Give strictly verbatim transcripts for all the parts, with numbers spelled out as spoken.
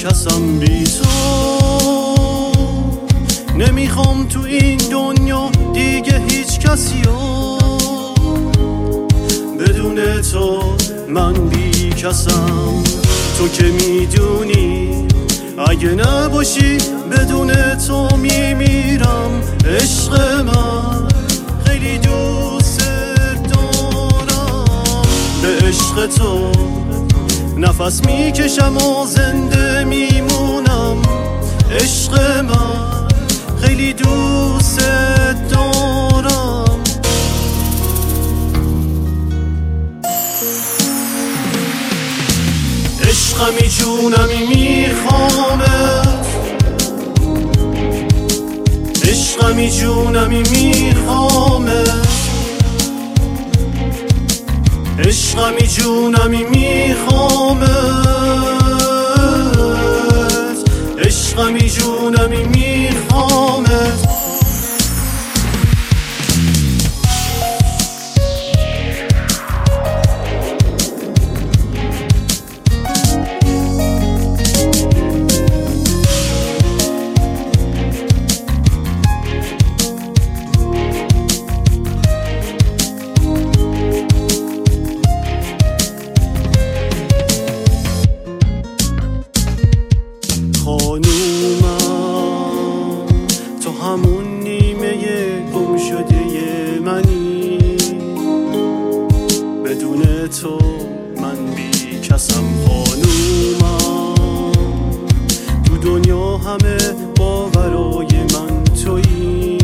کسم بی تو. نمیخوام تو این دنیا دیگه هیچ کسیو، بدون تو من بی کسم. تو که میدونی اگه نباشی بدون تو میمیرم. عشق من خیلی دوست دارم، به عشق تو نفس میکشم و زنده میمونم. عشق من خیلی دوست دارم. عشقمی جونمی میخوامت، عشقمی جونمی میخوامت، عشقمی جونمی میخوامت، عشقمی جونمی میخوامت. خانومم تو همون نیمه گم شده منی، بدون تو من بی کسم. خانومم تو دنیا همه باورای من تویی،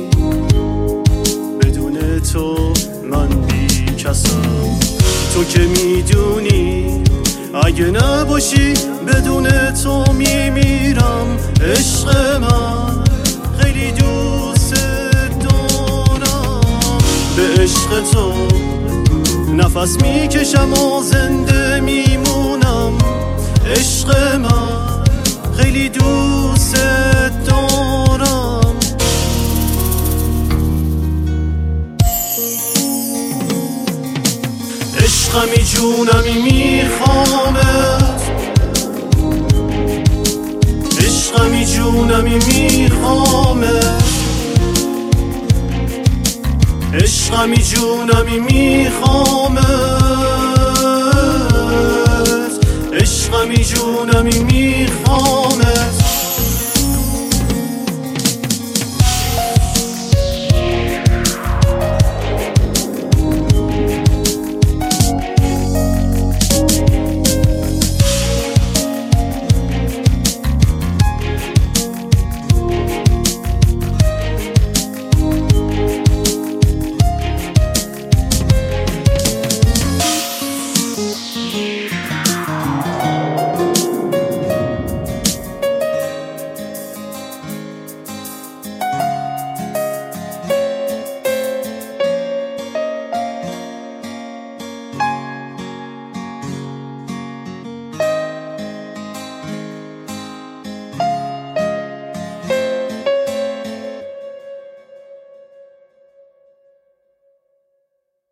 بدون تو من بی کسم. تو که میدونی اگه نباشی بدون تو میمیرم. عشق من خیلی دوست دارم، به عشق تو نفس میکشم و زنده میمونم. عشق من خیلی دوست دارم. عشقمی جونمی میخوامت، عشقمی جونمی میخوامت، عشقمی جونمی میخوامت، عشقمی جونمی میخوامت.